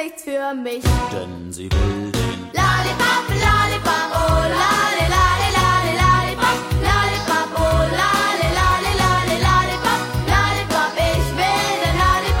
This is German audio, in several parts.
nichts für mich. Denn sie will den Lollipop, Lollipop, oh lolli, lolli, lolli, Lollipop, Lollipop, oh lolli, lolli, lolli, Lollipop, Lollipop, ich will den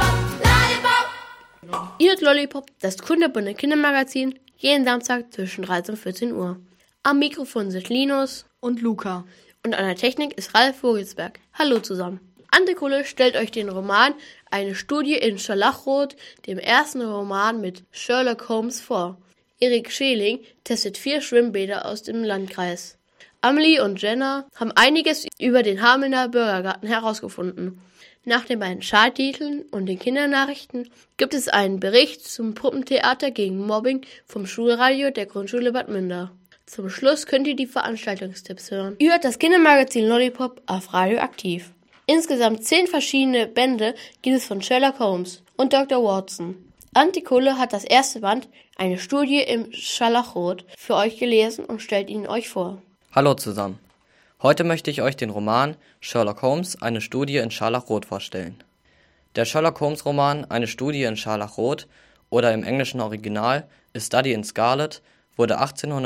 Lollipop, Lollipop. Ihr hört Lollipop, das kunterbunte Kindermagazin, jeden Samstag zwischen 13 und 14 Uhr. Am Mikrofon sind Linus und Luca. Und an der Technik ist Ralf Vogelsberg. Hallo zusammen. Ante Kulle stellt euch den Roman Eine Studie in Scharlachrot, dem ersten Roman mit Sherlock Holmes, vor. Erik Scheling testet 4 Schwimmbäder aus dem Landkreis. Amelie und Jenna haben einiges über den Hamelner Bürgergarten herausgefunden. Nach den beiden Schalltiteln und den Kindernachrichten gibt es einen Bericht zum Puppentheater gegen Mobbing vom Schulradio der Grundschule Bad Münder. Zum Schluss könnt ihr die Veranstaltungstipps hören. Ihr hört das Kindermagazin Lollipop auf Radio Aktiv. Insgesamt 10 verschiedene Bände gibt es von Sherlock Holmes und Dr. Watson. Ante Kulle hat das erste Band, Eine Studie im Scharlachrot, für euch gelesen und stellt ihn euch vor. Hallo zusammen. Heute möchte ich euch den Roman Sherlock Holmes, eine Studie in Scharlachrot vorstellen. Der Sherlock Holmes Roman Eine Studie in Scharlachrot oder im englischen Original A Study in Scarlet wurde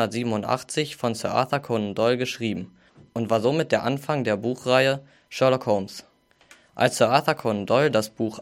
1887 von Sir Arthur Conan Doyle geschrieben und war somit der Anfang der Buchreihe Sherlock Holmes. Als Sir Arthur Conan Doyle das Buch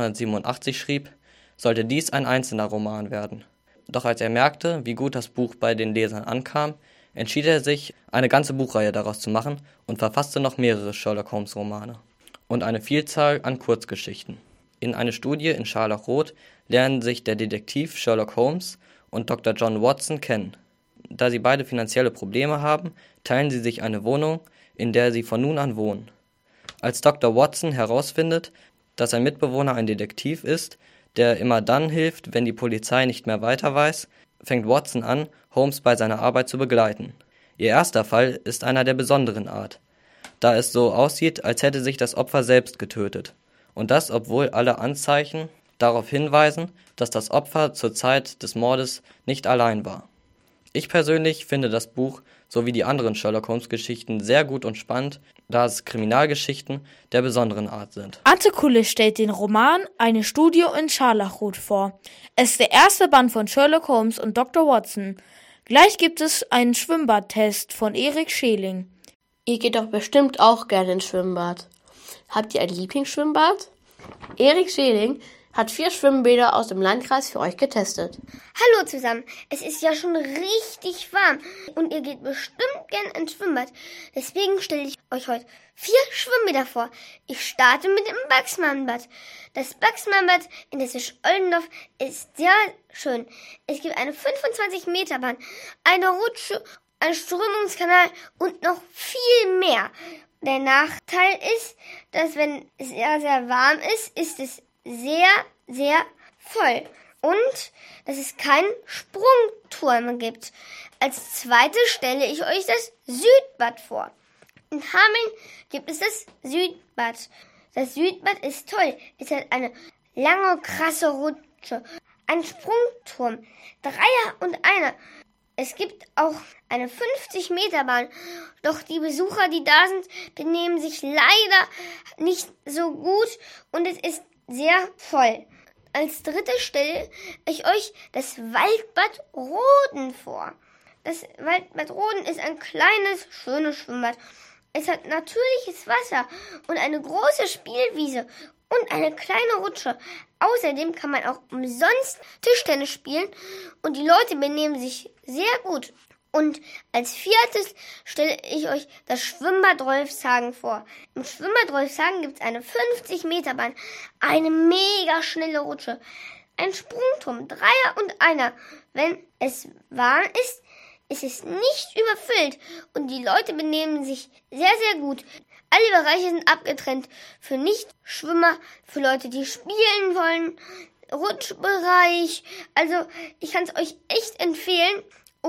1887 schrieb, sollte dies ein einzelner Roman werden. Doch als er merkte, wie gut das Buch bei den Lesern ankam, entschied er sich, eine ganze Buchreihe daraus zu machen und verfasste noch mehrere Sherlock Holmes Romane und eine Vielzahl an Kurzgeschichten. In Eine Studie in Scharlachrot lernen sich der Detektiv Sherlock Holmes und Dr. John Watson kennen. Da sie beide finanzielle Probleme haben, teilen sie sich eine Wohnung, in der sie von nun an wohnen. Als Dr. Watson herausfindet, dass sein Mitbewohner ein Detektiv ist, der immer dann hilft, wenn die Polizei nicht mehr weiter weiß, fängt Watson an, Holmes bei seiner Arbeit zu begleiten. Ihr erster Fall ist einer der besonderen Art, da es so aussieht, als hätte sich das Opfer selbst getötet. Und das, obwohl alle Anzeichen darauf hinweisen, dass das Opfer zur Zeit des Mordes nicht allein war. Ich persönlich finde das Buch sowie die anderen Sherlock Holmes Geschichten sehr gut und spannend, da es Kriminalgeschichten der besonderen Art sind. Ante Kulle stellt den Roman Eine Studie in Scharlachrot vor. Es ist der erste Band von Sherlock Holmes und Dr. Watson. Gleich gibt es einen Schwimmbadtest von Erik Scheling. Ihr geht doch bestimmt auch gerne ins Schwimmbad. Habt ihr ein Lieblingsschwimmbad? Erik Scheling hat 4 Schwimmbäder aus dem Landkreis für euch getestet. Hallo zusammen, es ist ja schon richtig warm und ihr geht bestimmt gern ins Schwimmbad. Deswegen stelle ich euch heute 4 Schwimmbäder vor. Ich starte mit dem Baxmann-Bad. Das Baxmann-Bad in der Oldendorf ist sehr schön. Es gibt eine 25-Meter-Bahn, eine Rutsche, einen Strömungskanal und noch viel mehr. Der Nachteil ist, dass wenn es sehr, sehr warm ist, ist es sehr, sehr voll und dass es keinen Sprungturm gibt. Als zweites stelle ich euch das Südbad vor. In Hameln gibt es das Südbad. Das Südbad ist toll. Es hat eine lange, krasse Rutsche, einen Sprungturm, 3er und einer. Es gibt auch eine 50-Meter-Bahn, doch die Besucher, die da sind, benehmen sich leider nicht so gut und es ist sehr voll. Als drittes stelle ich euch das Waldbad Roden vor. Das Waldbad Roden ist ein kleines, schönes Schwimmbad. Es hat natürliches Wasser und eine große Spielwiese und eine kleine Rutsche. Außerdem kann man auch umsonst Tischtennis spielen und die Leute benehmen sich sehr gut. Und als viertes stelle ich euch das Schwimmbad Rolfshagen vor. Im Schwimmbad Rolfshagen gibt es eine 50-Meter-Bahn, eine mega schnelle Rutsche, ein Sprungturm, 3er und einer. Wenn es warm ist, ist es nicht überfüllt und die Leute benehmen sich sehr, sehr gut. Alle Bereiche sind abgetrennt für Nichtschwimmer, für Leute, die spielen wollen, Rutschbereich. Also ich kann es euch echt empfehlen.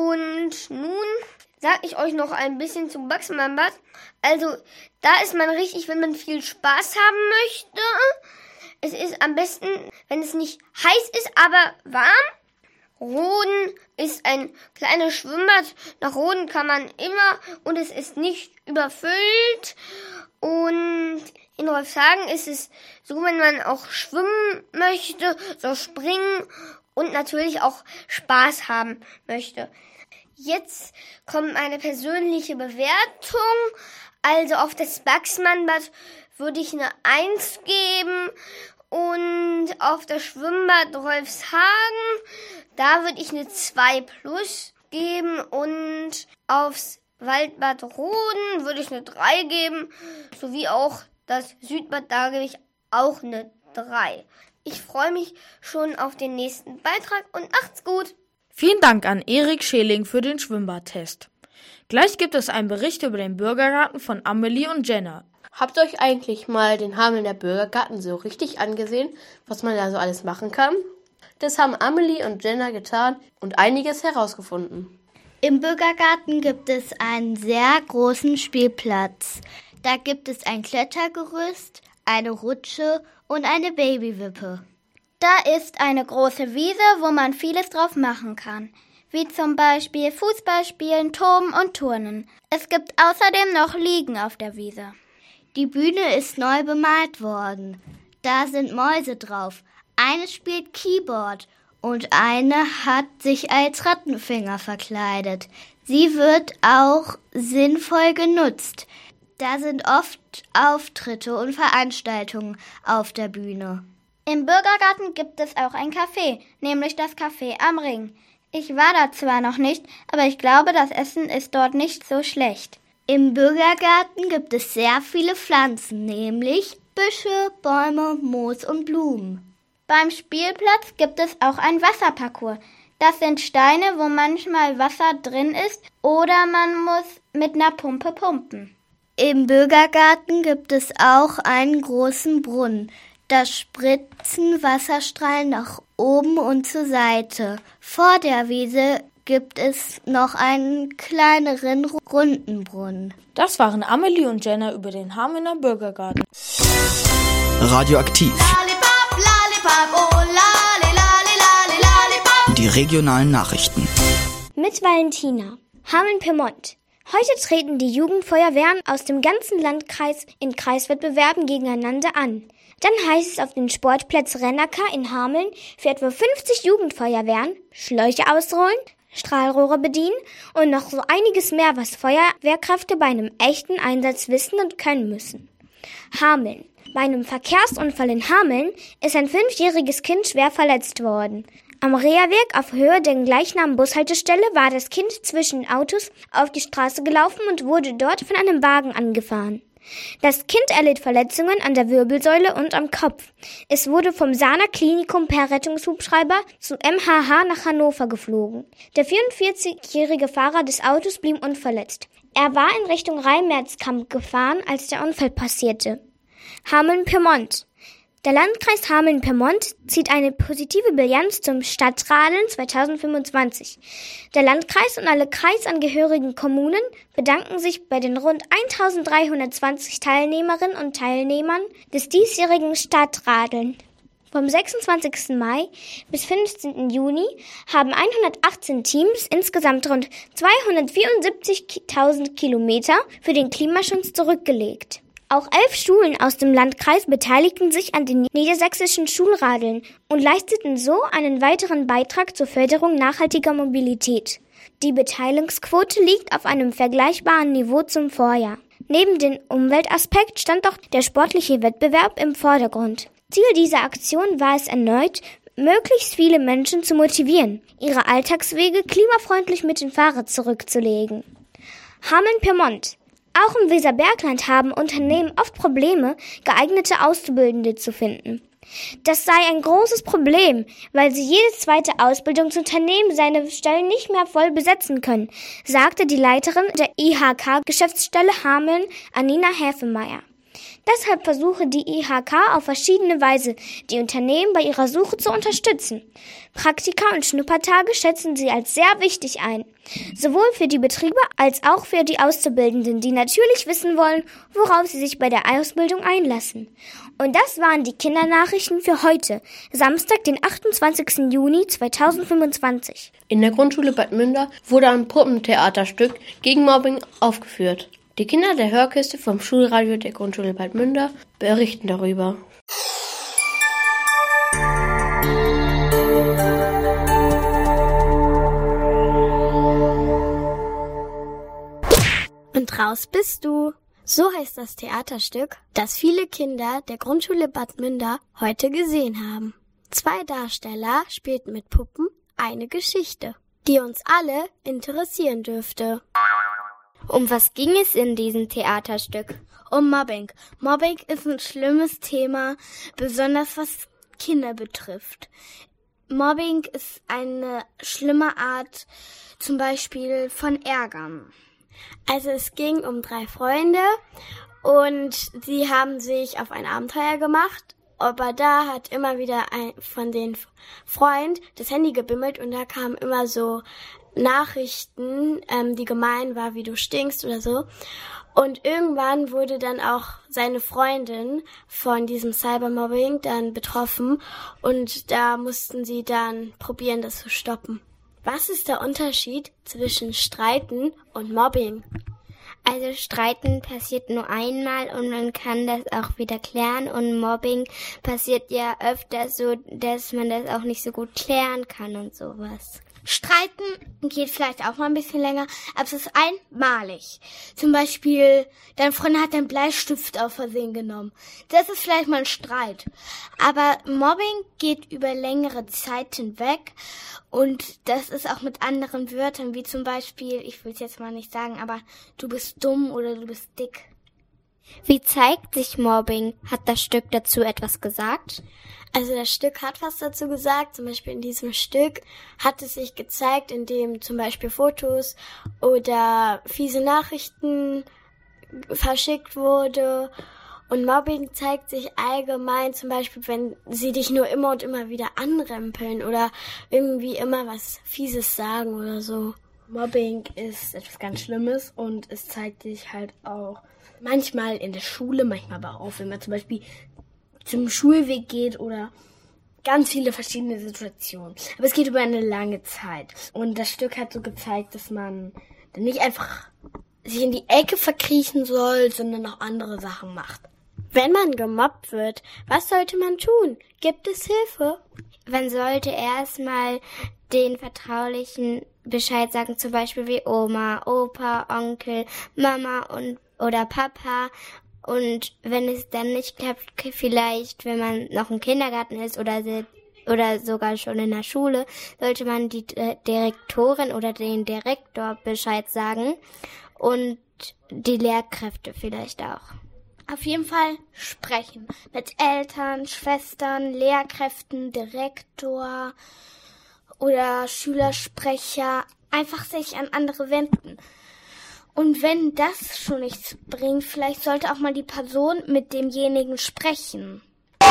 Und nun sage ich euch noch ein bisschen zum Baxmann-Bad. Also da ist man richtig, wenn man viel Spaß haben möchte. Es ist am besten, wenn es nicht heiß ist, aber warm. Roden ist ein kleines Schwimmbad. Nach Roden kann man immer und es ist nicht überfüllt. Und In Rolfshagen ist es so, wenn man auch schwimmen möchte, so springen und natürlich auch Spaß haben möchte. Jetzt kommt eine persönliche Bewertung. Also auf das Baxmann-Bad würde ich eine 1 geben und auf das Schwimmbad Rolfshagen, da würde ich eine 2+ geben und aufs Waldbad Roden würde ich eine 3 geben, sowie auch das Südbad, da gebe ich auch eine 3. Ich freue mich schon auf den nächsten Beitrag und macht's gut. Vielen Dank an Erik Scheling für den Schwimmbadtest. Gleich gibt es einen Bericht über den Bürgergarten von Amelie und Jenna. Habt ihr euch eigentlich mal den Hamelner Bürgergarten so richtig angesehen, was man da so alles machen kann? Das haben Amelie und Jenna getan und einiges herausgefunden. Im Bürgergarten gibt es einen sehr großen Spielplatz. Da gibt es ein Klettergerüst, eine Rutsche und eine Babywippe. Da ist eine große Wiese, wo man vieles drauf machen kann, wie zum Beispiel Fußball spielen, toben und turnen. Es gibt außerdem noch Liegen auf der Wiese. Die Bühne ist neu bemalt worden. Da sind Mäuse drauf. Eine spielt Keyboard und eine hat sich als Rattenfänger verkleidet. Sie wird auch sinnvoll genutzt. Da sind oft Auftritte und Veranstaltungen auf der Bühne. Im Bürgergarten gibt es auch ein Café, nämlich das Café am Ring. Ich war da zwar noch nicht, aber ich glaube, das Essen ist dort nicht so schlecht. Im Bürgergarten gibt es sehr viele Pflanzen, nämlich Büsche, Bäume, Moos und Blumen. Beim Spielplatz gibt es auch ein Wasserparcours. Das sind Steine, wo manchmal Wasser drin ist oder man muss mit einer Pumpe pumpen. Im Bürgergarten gibt es auch einen großen Brunnen. Da spritzen Wasserstrahlen nach oben und zur Seite. Vor der Wiese gibt es noch einen kleineren runden Brunnen. Das waren Amelie und Jenna über den Hamelner Bürgergarten. Radioaktiv. Lollipop, Lollipop, oh lale, lale, lale, Lollipop. Die regionalen Nachrichten. Mit Valentina. Hameln-Pyrmont. Heute treten die Jugendfeuerwehren aus dem ganzen Landkreis in Kreiswettbewerben gegeneinander an. Dann heißt es auf den Sportplatz Rennacker in Hameln für etwa 50 Jugendfeuerwehren Schläuche ausrollen, Strahlrohre bedienen und noch so einiges mehr, was Feuerwehrkräfte bei einem echten Einsatz wissen und können müssen. Hameln. Bei einem Verkehrsunfall in Hameln ist ein 5-jähriges Kind schwer verletzt worden. Am Reherweg auf Höhe der gleichnamigen Bushaltestelle war das Kind zwischen Autos auf die Straße gelaufen und wurde dort von einem Wagen angefahren. Das Kind erlitt Verletzungen an der Wirbelsäule und am Kopf. Es wurde vom Sahner Klinikum per Rettungshubschrauber zu MHH nach Hannover geflogen. Der 44-jährige Fahrer des Autos blieb unverletzt. Er war in Richtung Rhein-Merz-Kamp gefahren, als der Unfall passierte. Hameln-Pyrmont. Der Landkreis Hameln-Pyrmont zieht eine positive Bilanz zum Stadtradeln 2025. Der Landkreis und alle kreisangehörigen Kommunen bedanken sich bei den rund 1320 Teilnehmerinnen und Teilnehmern des diesjährigen Stadtradeln. Vom 26. Mai bis 15. Juni haben 118 Teams insgesamt rund 274.000 Kilometer für den Klimaschutz zurückgelegt. Auch 11 Schulen aus dem Landkreis beteiligten sich an den niedersächsischen Schulradeln und leisteten so einen weiteren Beitrag zur Förderung nachhaltiger Mobilität. Die Beteiligungsquote liegt auf einem vergleichbaren Niveau zum Vorjahr. Neben dem Umweltaspekt stand auch der sportliche Wettbewerb im Vordergrund. Ziel dieser Aktion war es erneut, möglichst viele Menschen zu motivieren, ihre Alltagswege klimafreundlich mit dem Fahrrad zurückzulegen. Hameln-Pyrmont. Auch im Weserbergland haben Unternehmen oft Probleme, geeignete Auszubildende zu finden. Das sei ein großes Problem, weil sie jedes zweite Ausbildungsunternehmen seine Stellen nicht mehr voll besetzen können, sagte die Leiterin der IHK-Geschäftsstelle Hameln, Anina Häfemeier. Deshalb versuche die IHK auf verschiedene Weise, die Unternehmen bei ihrer Suche zu unterstützen. Praktika und Schnuppertage schätzen sie als sehr wichtig ein, sowohl für die Betriebe als auch für die Auszubildenden, die natürlich wissen wollen, worauf sie sich bei der Ausbildung einlassen. Und das waren die Kindernachrichten für heute, Samstag, den 28. Juni 2025. In der Grundschule Bad Münder wurde ein Puppentheaterstück gegen Mobbing aufgeführt. Die Kinder der Hörkiste vom Schulradio der Grundschule Bad Münder berichten darüber. Und raus bist du. So heißt das Theaterstück, das viele Kinder der Grundschule Bad Münder heute gesehen haben. 2 Darsteller spielten mit Puppen eine Geschichte, die uns alle interessieren dürfte. Um was ging es in diesem Theaterstück? Um Mobbing. Mobbing ist ein schlimmes Thema, besonders was Kinder betrifft. Mobbing ist eine schlimme Art, zum Beispiel von Ärgern. Also es ging um 3 Freunde und sie haben sich auf ein Abenteuer gemacht, aber da hat immer wieder ein von den Freund das Handy gebimmelt und da kamen immer so Nachrichten, die gemein war, wie du stinkst oder so. Und irgendwann wurde dann auch seine Freundin von diesem Cybermobbing dann betroffen und da mussten sie dann probieren, das zu stoppen. Was ist der Unterschied zwischen Streiten und Mobbing? Also Streiten passiert nur einmal und man kann das auch wieder klären und Mobbing passiert ja öfter so, dass man das auch nicht so gut klären kann und sowas. Streiten geht vielleicht auch mal ein bisschen länger, aber es ist einmalig. Zum Beispiel, dein Freund hat deinen Bleistift aus Versehen genommen. Das ist vielleicht mal ein Streit. Aber Mobbing geht über längere Zeit hinweg und das ist auch mit anderen Wörtern, wie zum Beispiel, ich will es jetzt mal nicht sagen, aber du bist dumm oder du bist dick. Wie zeigt sich Mobbing? Hat das Stück dazu etwas gesagt? Also das Stück hat was dazu gesagt, zum Beispiel in diesem Stück hat es sich gezeigt, indem zum Beispiel Fotos oder fiese Nachrichten verschickt wurde. Und Mobbing zeigt sich allgemein, zum Beispiel, wenn sie dich nur immer und immer wieder anrempeln oder irgendwie immer was Fieses sagen oder so. Mobbing ist etwas ganz Schlimmes und es zeigt sich halt auch manchmal in der Schule, manchmal aber auch, wenn man zum Beispiel zum Schulweg geht oder ganz viele verschiedene Situationen. Aber es geht über eine lange Zeit. Und das Stück hat so gezeigt, dass man dann nicht einfach sich in die Ecke verkriechen soll, sondern auch andere Sachen macht. Wenn man gemobbt wird, was sollte man tun? Gibt es Hilfe? Man sollte erstmal den vertraulichen Bescheid sagen, zum Beispiel wie Oma, Opa, Onkel, Mama oder Papa. Und wenn es dann nicht klappt, vielleicht, wenn man noch im Kindergarten ist oder sogar schon in der Schule, sollte man die Direktorin oder den Direktor Bescheid sagen und die Lehrkräfte vielleicht auch. Auf jeden Fall sprechen mit Eltern, Schwestern, Lehrkräften, Direktor oder Schülersprecher, einfach sich an andere wenden. Und wenn das schon nichts bringt, vielleicht sollte auch mal die Person mit demjenigen sprechen.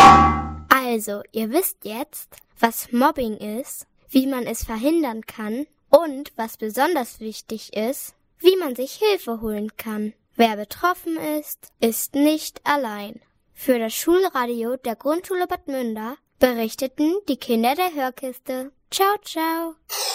Also, ihr wisst jetzt, was Mobbing ist, wie man es verhindern kann und, was besonders wichtig ist, wie man sich Hilfe holen kann. Wer betroffen ist nicht allein. Für das Schulradio der Grundschule Bad Münder berichteten die Kinder der Hörkiste. Ciao, ciao.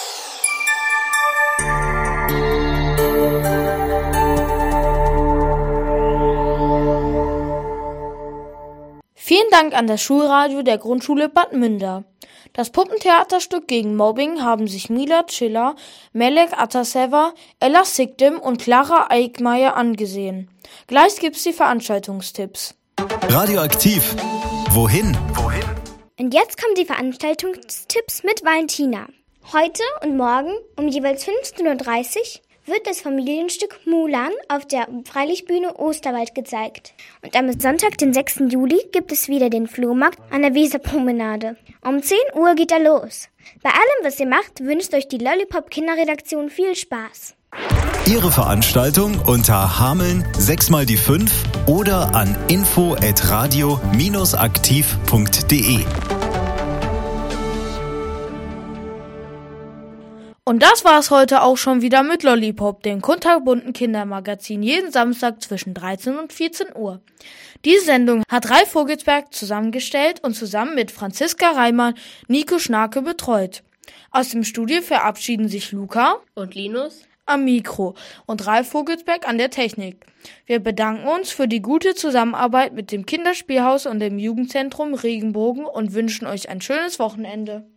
Vielen Dank an das Schulradio der Grundschule Bad Münder. Das Puppentheaterstück gegen Mobbing haben sich Mila Chiller, Melek Ataseva, Ella Sigdim und Clara Eickmeyer angesehen. Gleich gibt's die Veranstaltungstipps. Radioaktiv. Wohin? Und jetzt kommen die Veranstaltungstipps mit Valentina. Heute und morgen um jeweils 15:30 Uhr wird das Familienstück Mulan auf der Freilichtbühne Osterwald gezeigt. Und am Sonntag, den 6. Juli, gibt es wieder den Flohmarkt an der Weserpromenade. Um 10 Uhr geht er los. Bei allem, was ihr macht, wünscht euch die Lollipop Kinderredaktion viel Spaß. Ihre Veranstaltung unter Hameln 6x5 oder an info@radio-aktiv.de. Und das war's heute auch schon wieder mit Lollipop, dem kunterbunten Kindermagazin, jeden Samstag zwischen 13 und 14 Uhr. Diese Sendung hat Ralf Vogelsberg zusammengestellt und zusammen mit Franziska Reimann Nico Schnarke betreut. Aus dem Studio verabschieden sich Luca und Linus. am Mikro und Ralf Vogelsberg an der Technik. Wir bedanken uns für die gute Zusammenarbeit mit dem Kinderspielhaus und dem Jugendzentrum Regenbogen und wünschen euch ein schönes Wochenende.